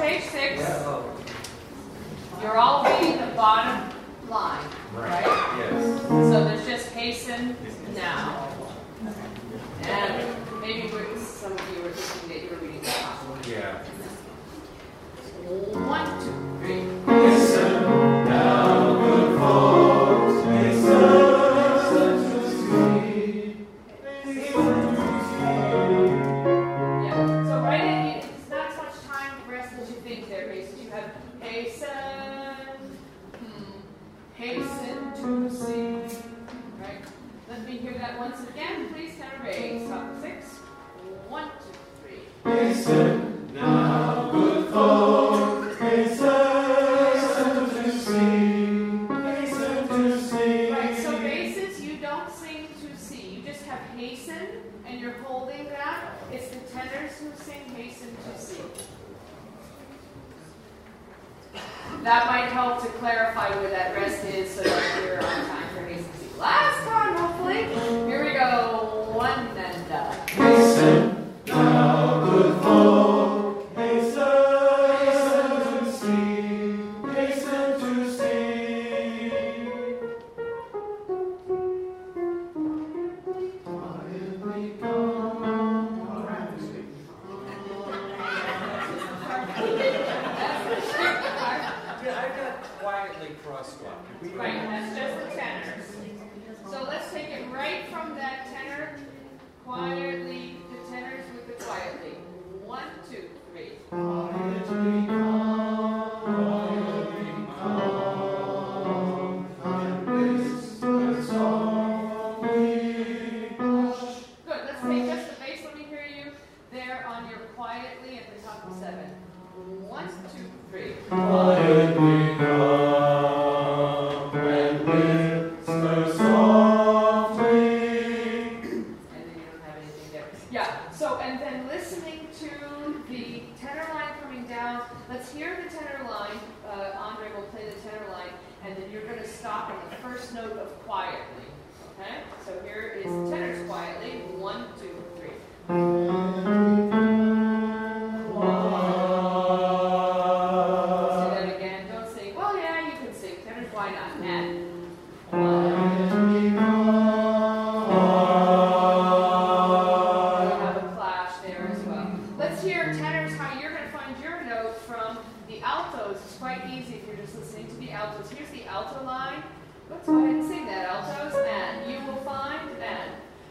page 6. You're all reading the bottom line, right? Yes. So there's just hasten now. And maybe some of you were thinking that you were reading the top. Yeah. 1, 2, 3. Hasten now, good folks. Hasten to see. Yeah. So right in, it's not as much time rest as you think there is. You have hasten, hasten to see. Right? Let me hear that once again, please. Tenor bass. Stop 6. 1, 2, 3. Hasten now, good folks. Hasten to see. Hasten to see. Right, so basses, you don't sing to see. You just have hasten, and you're holding that. It's the tenors who sing hasten to see. That might help to clarify where that rest is so that you're on time for hasten to see. Last time, hopefully. Here we go. 1 and Hasten now, good folk. Hasten to see. Hasten to see. Quietly come. Yeah, I got quietly crosswalk. Right, that's just the tenors. So let's take it right from that tenor, quietly, the tenors with the quietly. 1, 2, 3. Quietly come. Quietly come. And whisper softly. Hush. Good, let's take just the bass. Let me hear you there on your quietly at the top of 7. 1, 2, 3. Quietly come and whisper softly. And then you don't have anything there. Yeah, so, and then listening to the tenor line coming down, let's hear the tenor line. Andre will play the tenor line, and then you're going to stop on the first note of quietly. Okay? So here is tenors quietly. 1, 2, 3. Let's do that again. Don't sing. Well, yeah, you can sing. Tenors, why not? And 1. We'll have a clash there as well. Let's hear tenors, how you're going to find your note from the altos. It's quite easy if you're just listening to the altos. Here's the alto line. Let's go ahead and sing that, altos. And you will find, and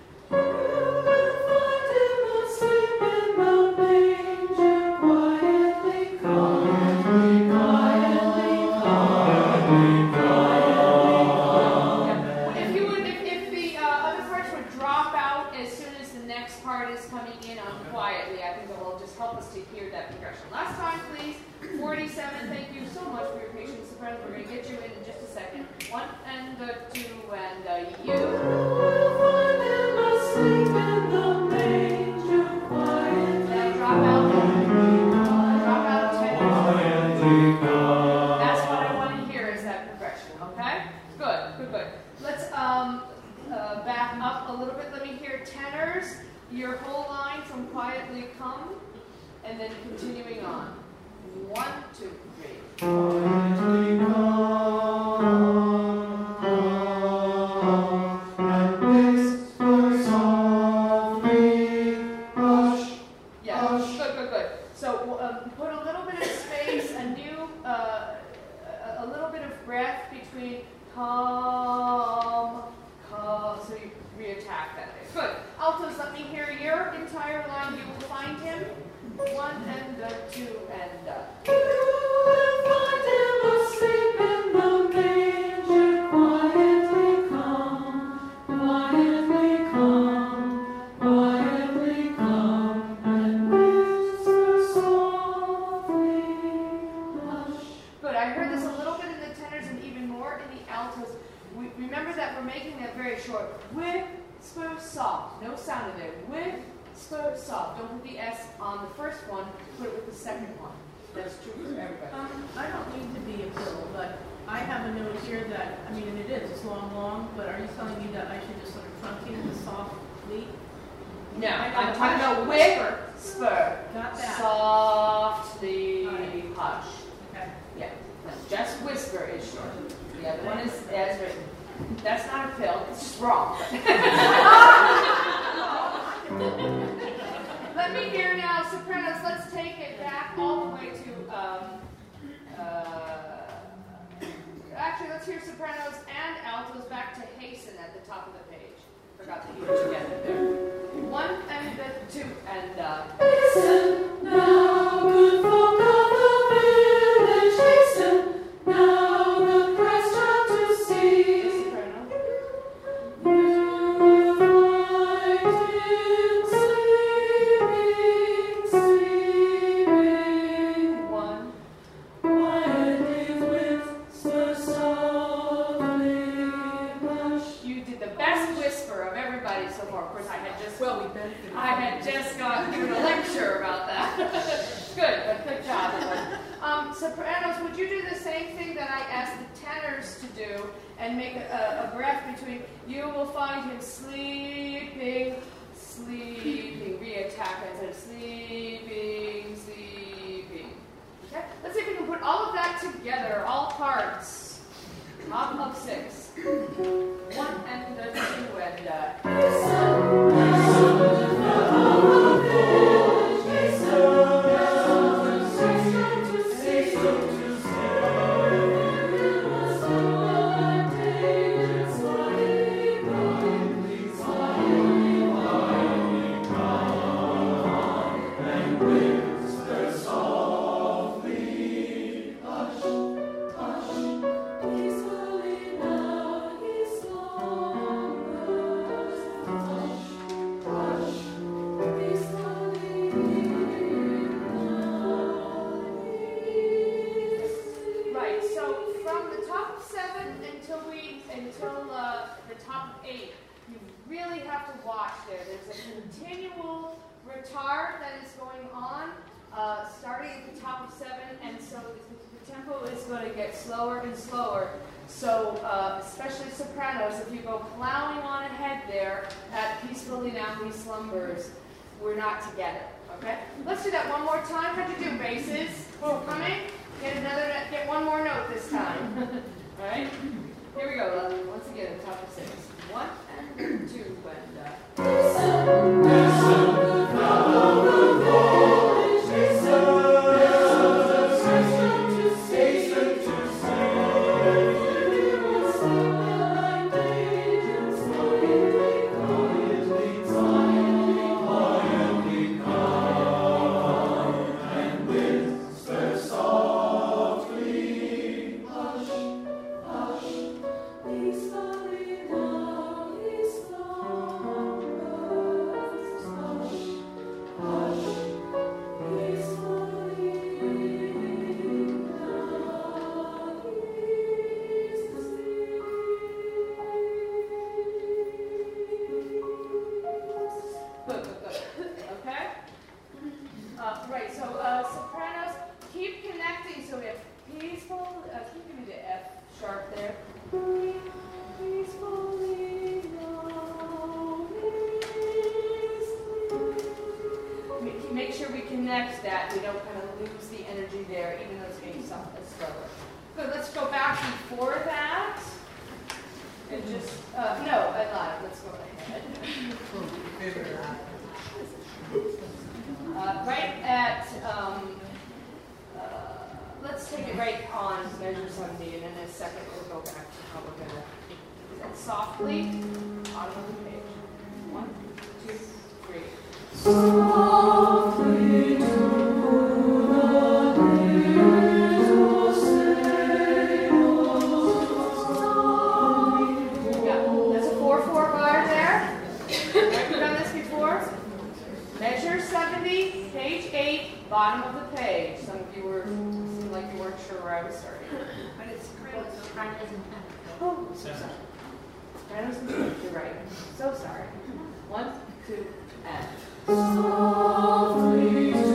if the other parts would drop out as soon as the next part is coming in on quietly, I think that will just help us to hear that progression. Last time, please. 47. Thank you so much for your patience, friends. We're going to get you in just a second. 1 and 2 and you will find him asleep in the manger quietly. Now drop out tenors. That's what I want to hear is that progression. Okay? Good. Let's back up a little bit. Let me hear tenors. Your whole line from quietly come, and then continuing on. 1, 2, 3. Quietly come and whisper softly. Hush. Yeah, Hush. good. So put a little bit of space, a little bit of breath between come, so you reattack that way. Good. Altos, let me hear your entire line. You will find him. 1 and 2 and you will find him asleep in the manger. Quietly come, and whisper softly. Hush. Good. I heard this a little bit in the tenors and even more in the altos. Remember that we're making that very short. Whisper soft. No sound in there. Whisper soft. Don't put the S on the first one. Put it with the second one. That's true for everybody. I don't mean to be a pill, but I have a note here that, I mean, and it's long, but are you telling me that I should just sort of truncate the soft lead? No, I'm talking about whisper. Got that. Softly. All right. wrong. Let me hear now, sopranos. Let's take it back all the way to. Actually, let's hear sopranos and altos back to hasten at the top of the page. Forgot to hear together there. 1 and 2 and Hasten now, good folk of the village, hasten now, the Christ child to see. soprano. You find him sleeping. 1. Quietly whisper softly, hush. You did the best whisper of everybody so far. Of course, I had just gotten through a lecture about that. Good, but good job. Sopranos, would you do the same thing that I asked the tenors to do and make a breath between you will find him sleeping, sleeping, re-attack and say sleeping, sleeping. Okay? Let's see if we can put all of that together, all parts. Top of 6. 1 and 2 and the top of 8, you really have to watch there. There's a continual retard that is going on, starting at the top of 7, and so the tempo is going to get slower and slower. So, especially sopranos, if you go plowing on ahead there at Peacefully Now He Slumbers, we're not together, okay? Let's do that one more time. How'd you do, basses? Coming? Get one more note this time. All right? Here we go. Once again, top of 6. 1 and 2 and sopranos, keep connecting. So we have peaceful. Can you give me the F sharp there? Peacefully make sure we connect that. We don't kind of lose the energy there, even though it's getting slower. Good. Let's go back before that. And just no, I lied. Let's go ahead. Right at, let's take it right on measure 70, and in a second we'll go back to how we're going to do that softly, bottom of the page. 1, 2, 3. Softly to the little sail. Yeah, that's a 4/4 bar there. Have you done this before? Measure 70, page 8, bottom of the page. Some of you seemed like you weren't sure where I was starting. But it's sopranos and tenors. Oh, so sorry. Sopranos and tenors, you're right. So sorry. 1, 2, and. Softly to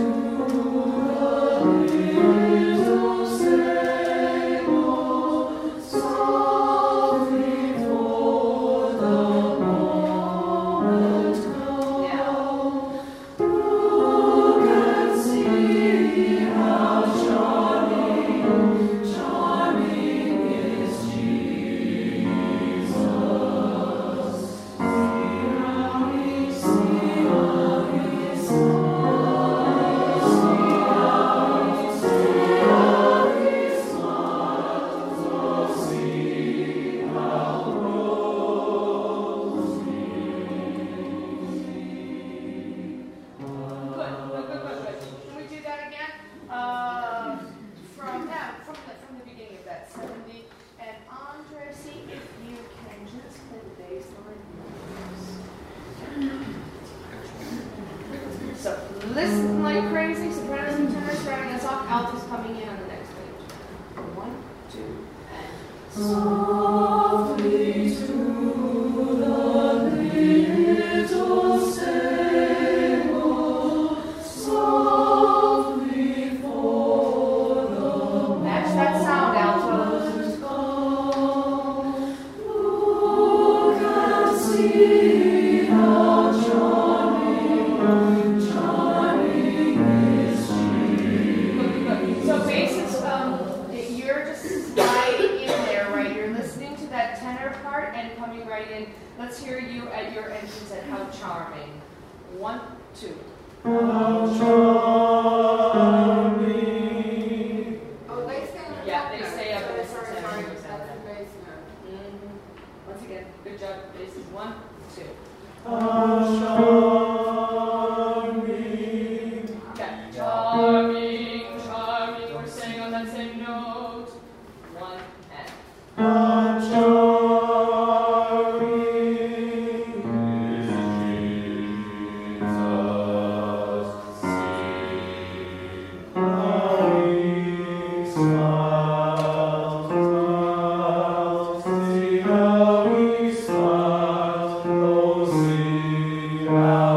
the little sail, softly for the moment come. Look and see how charming, charming is Jesus. listen like crazy. Sopranos and tenors starting us off. Altos coming in on the next page. 1, 2, and Softly to the little stable, softly for the match that sound, altos. look and see how charming, charming is she. So basses, you're just sliding in there, right? You're listening to that tenor part and coming right in. Let's hear you at your entrance at how charming. 1, 2. How charming. Oh, they stay on the Yeah, top they note. stay up in the Sorry, tenor. sorry, that's the bass note. Once again, good job. Basses 1, 2. How charming. Okay. Charming, charming. We're staying on that same note. 1 and. How charming is Jesus. See how he smiles, see how he smiles, oh, see how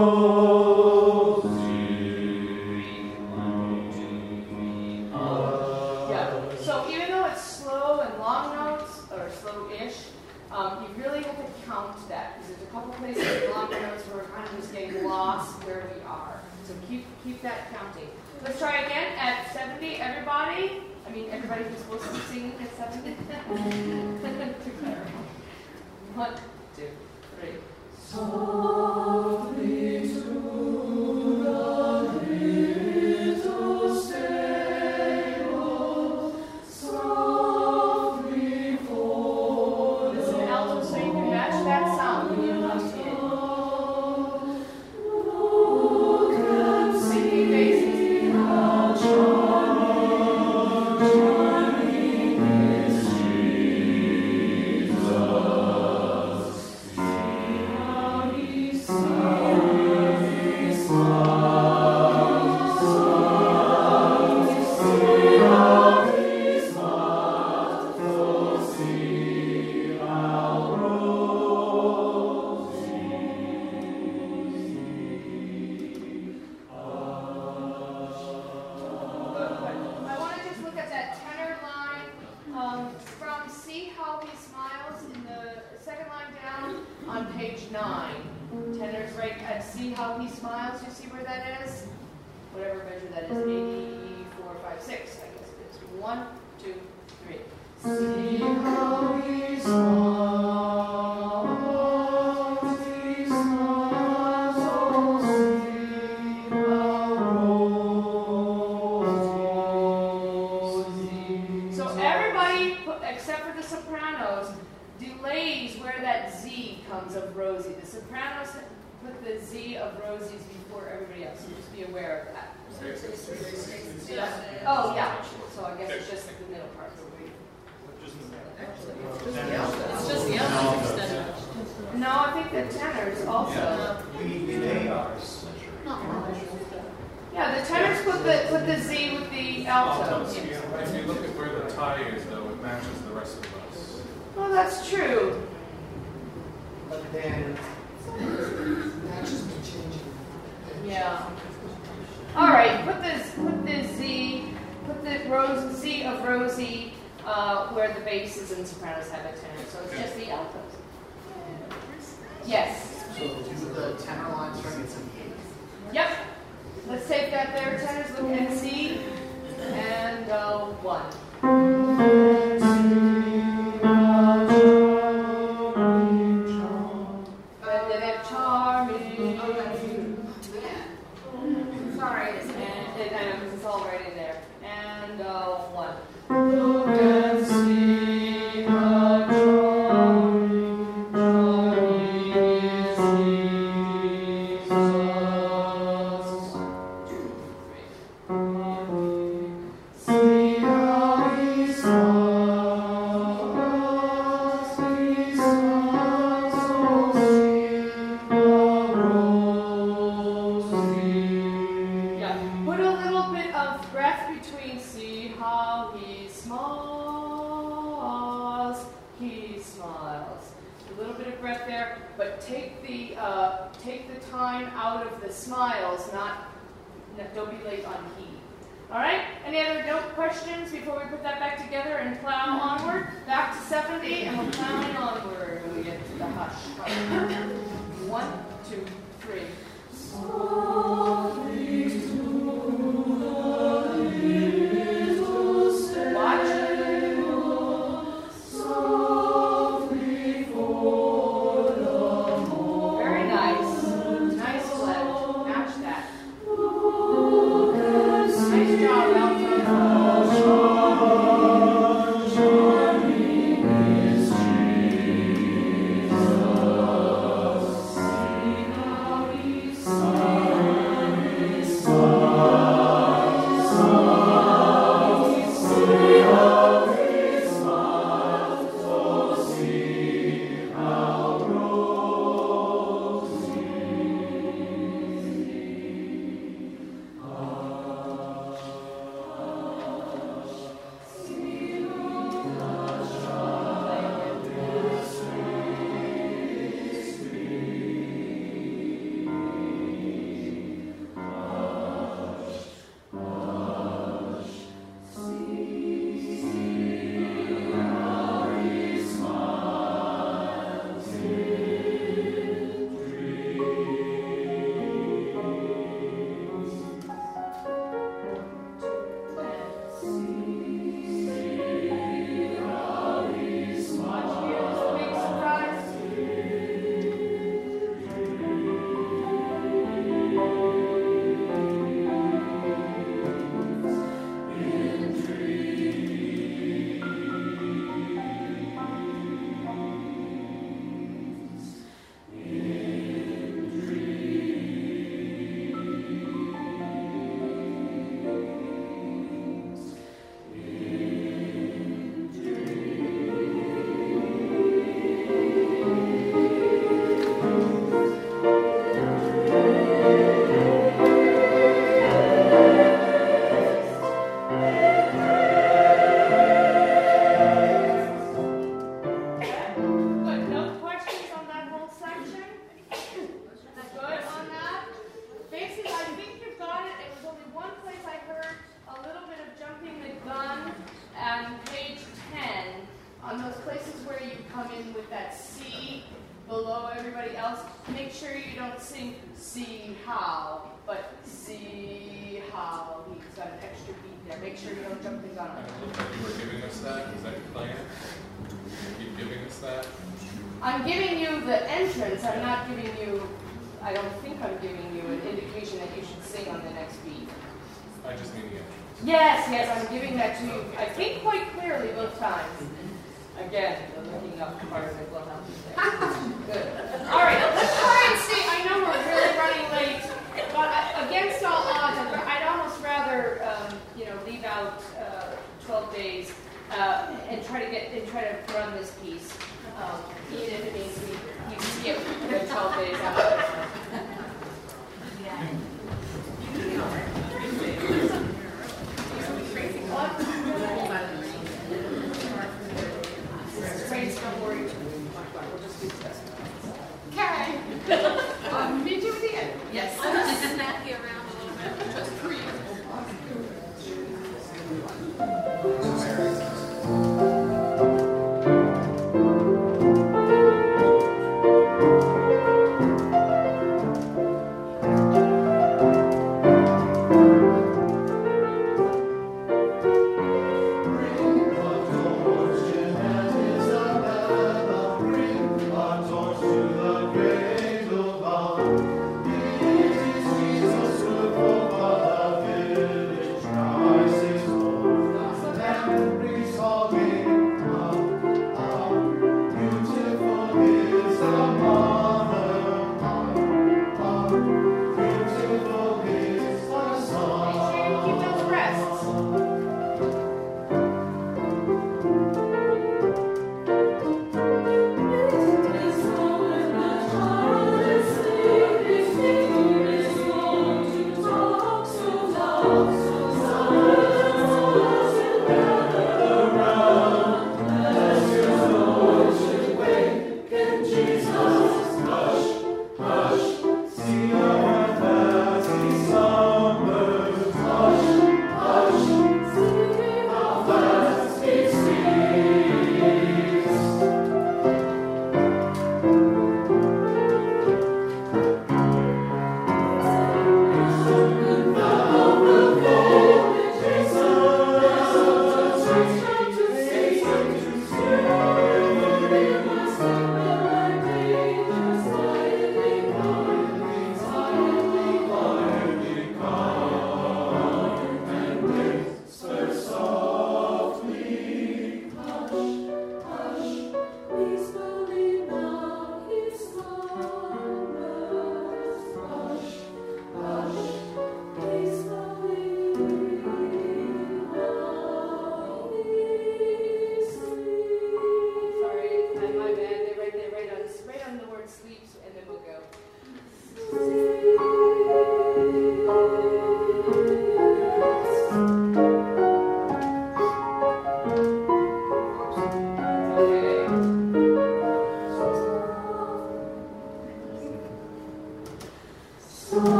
Yeah. So even though it's slow and long notes, or slow-ish, you really have to count that because there's a couple places in longer notes where we're kind of just getting lost where we are. So keep that counting. Let's try again at 70. Everybody. I mean, everybody who's supposed to be singing at 70. 1, 2, 3. Softly to the little stable, softly for Listen, alto, so you can match that sound when you come in. look and Singing basses. how charming, charming is Jesus. See how he smiles, smiles, see how he smiles, oh, see how I want to just look at that tenor line from See How He Smiles in the second line down on page 9. Tenor's right at See How He Smiles. You see where that is? Whatever measure that is. 84, 5, 6. I guess it is. 1, 2, 3. See how he smiles, oh, see how So everybody, except for the sopranos, delays where that Z comes of Rosie. The sopranos put the Z of Rosie's before everybody else, so just be aware of that. Oh, yeah. So I guess it's just the middle part. It's just the altos extended. No, I think the tenors also. Yeah, the tenors put the Z with the altos. If you look at where the tie is, though, it matches the rest of us. Well, that's true. But then, matches be changing. Yeah. All right, put the Z, put the Z of Rosie where the basses and sopranos have a tenor. So it's just the altos. Yes. So do the tenor line starting at 78. Yep. Let's take that there, tenors. Look at Z and 1. And then charming. Sorry, And I know because it's all right in there. And 1. Look and see how charming, charming is Jesus. See how he smiles, oh, see how Rosie between see how he smiles, he smiles. A little bit of breath there, but take the time out of the smiles, don't be late on he. All right, any other note questions before we put that back together and plow onward? Back to 70, and we're plowing onward when we get to the hush. 1, 2, 3. Watch. Very nice. Nice flip. Match that. Nice job, alto. Make sure you don't jump the gun. It looked like you were giving us that. Is that your plan? You keep giving us that? I'm giving you the entrance. I'm not giving you, I don't think I'm giving you an indication that you should sing on the next beat. I just mean the entrance. Yes, I'm giving that to you, I think quite clearly both times. Again, the looking up part of it will help you there. Good. All right, let's try and see. I know we're really running late, but against all odds, I'd almost rather, leave out 12 days and try to run this piece, even if it means we skip the 12 days after. Race, don't worry. We'll just do this. Okay. Meet you at the end. Yes. I'm going to snack you around a little bit. Just for you. So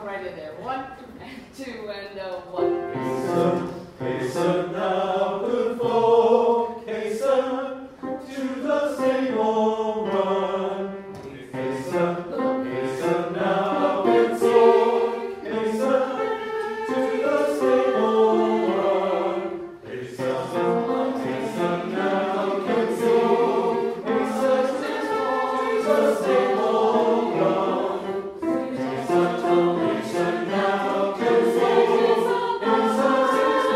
jump right in there. 1 and 2 and 1. Hasten, hasten now, good folk, hasten to the same old run. Hasten, hasten now, good folk, hasten to the same old run. Hasten, hasten now, good folk, hasten to the same old run. Hasten, hasten now, good folk, hasten.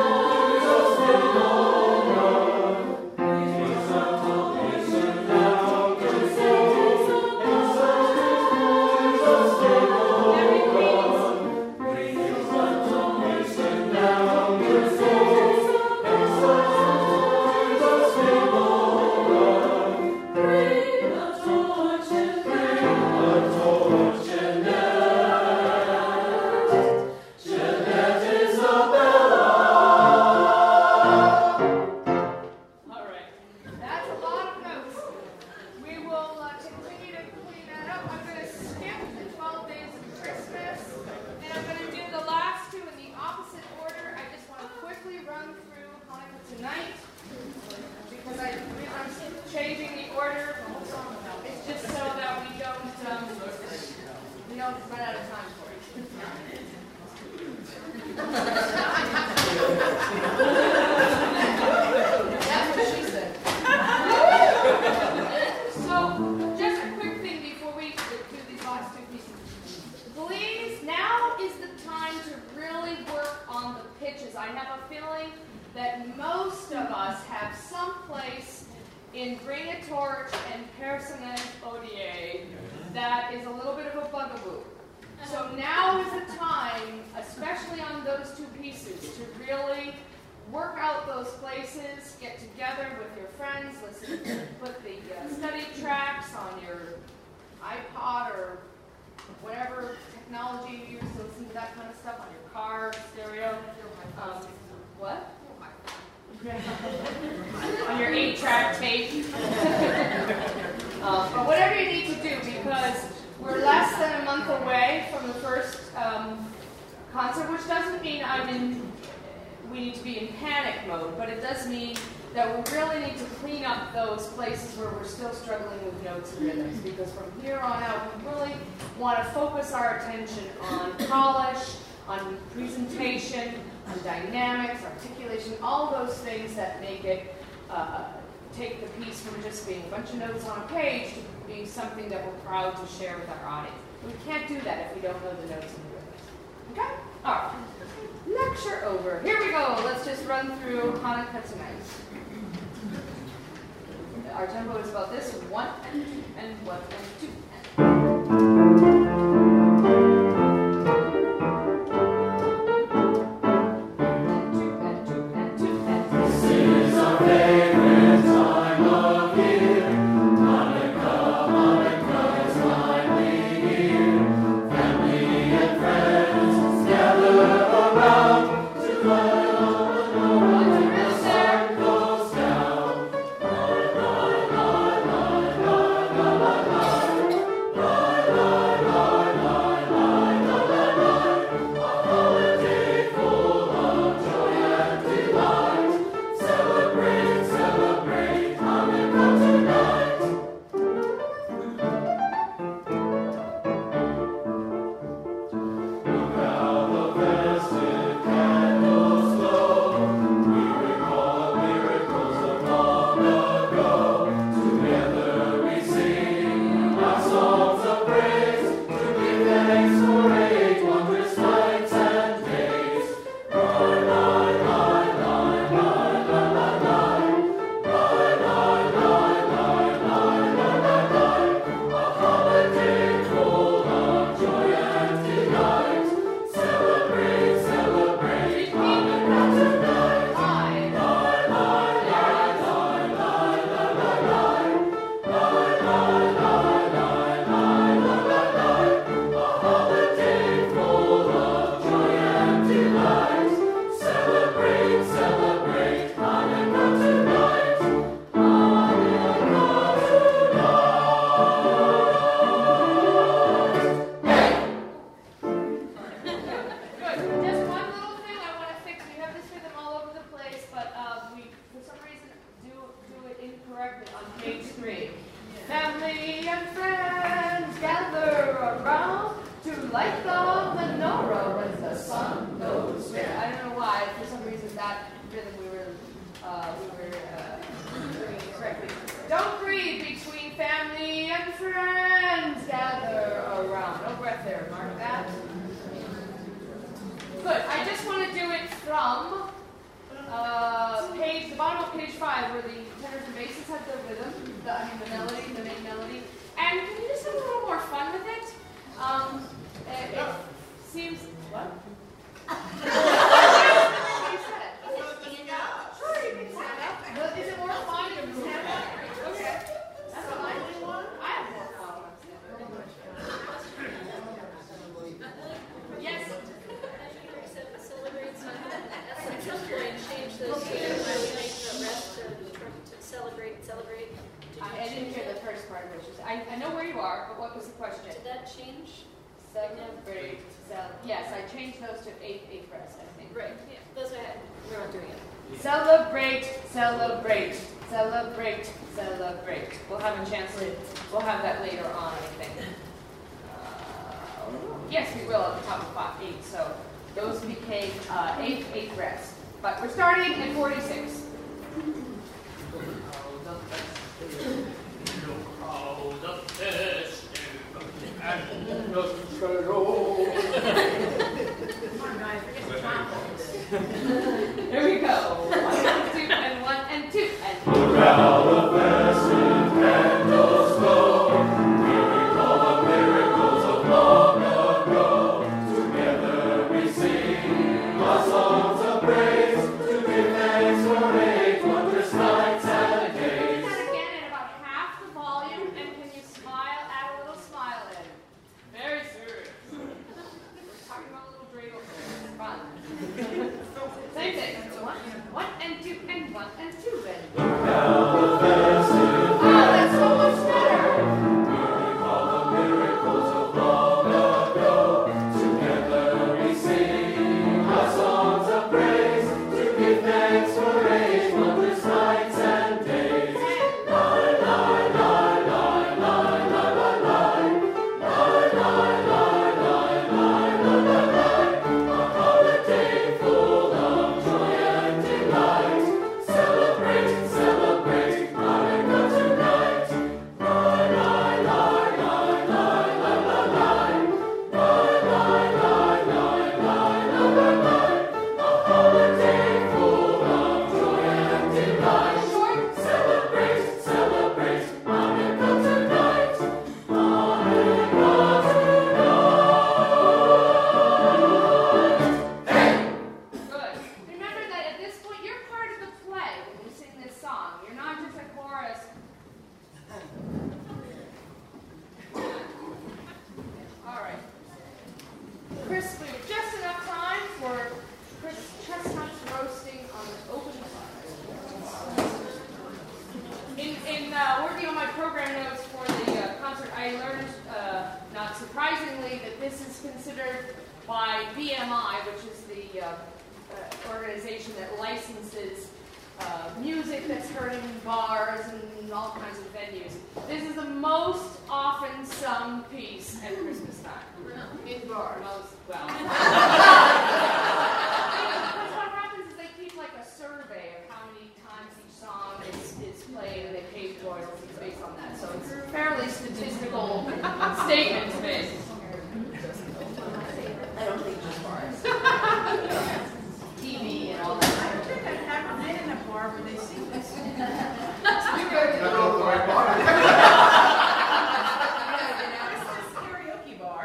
On your 8-track tape. But whatever you need to do, because we're less than a month away from the first concert, which doesn't mean we need to be in panic mode, but it does mean that we really need to clean up those places where we're still struggling with notes and rhythms, because from here on out, we really want to focus our attention on polish, on presentation, on dynamics, articulation, all those things that make it take the piece from just being a bunch of notes on a page to being something that we're proud to share with our audience. We can't do that if we don't know the notes and the rhythms. Okay? All right. Lecture over. Here we go. Let's just run through Hanukkah tonight. Our tempo is about this: 1 and 2 and 1 and 2 Hanukkah, like the menorah when the sun goes down. I don't know why. For some reason, that rhythm we were doing it correctly. Don't breathe between family and friends. Gather around. No breath there. Mark that. Good. I just want to do it from the bottom of page 5, where the tenors and basses have the rhythm, the melody, the main melody. And can you just have a little more fun with it? It seems what? What you said? Stand up. Sure, you can stand up. But is it more fun if you stand up? Okay. That's fine. I have more fun. Yes. Celebrate Sunday. That's the point. Change those two. Why we make the rest to celebrate. I didn't hear the first part of what you said. I know where you are, but what was the question? Did that change? Celebrate. Yes, I changed those to eighth rest, I think. Right. Yeah. Those I had. We're not doing it. Celebrate. We'll have a chance to. We'll have that later on, I think. Yes, we will at the top of 8. So those became eighth rest. But we're starting at 46. Here we go. 1 and 2 and 1 and 2 and 2. Around the festive candles glow, we recall the miracles of long ago. Together we sing our songs of praise, to give thanks for 8 wondrous nights and days. Do that again at about half the volume, and can you smile? Add a little smile in. Very serious. We're talking about a little dreidel. Fun. Same thing. 1 and 2 and 1 and 2 then. Now the festive Oh, that's so much better. we recall the miracles of long ago. Together we sing our songs of praise, to give thanks for 8 wondrous nights and days. A holiday full of joy and delight. Celebrate, Hanukkah tonight. A holiday full of joy and delight. Celebrate, Hanukkah tonight. Good. Remember that at this point, you're part of the play when you sing this song. You're not just a chorus. All right. Crisply, with just enough time for crisp chestnuts roasting on the open fire. In working on my program notes for the concert, I learned, not surprisingly, that this is considered by BMI, which is the organization that licenses music that's heard in bars and all kinds of venues. This is the most often sung piece at Christmas time. In bars. Well. Because what happens is they keep like a survey of how many times each song is played, and they pay royalties based on that. So it's a fairly statistical statement to make. I don't think just bars. TV and all that. I don't think I've ever been in a bar where they sing this. I don't know the right bar. It's a karaoke bar.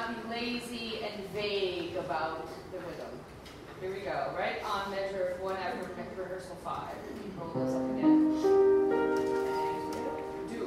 not be lazy and vague about the rhythm. Here we go, right? On measure 1 after rehearsal 5. Keep rolling this up again. And do.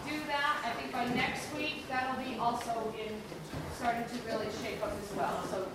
Starting to really shape up as well. So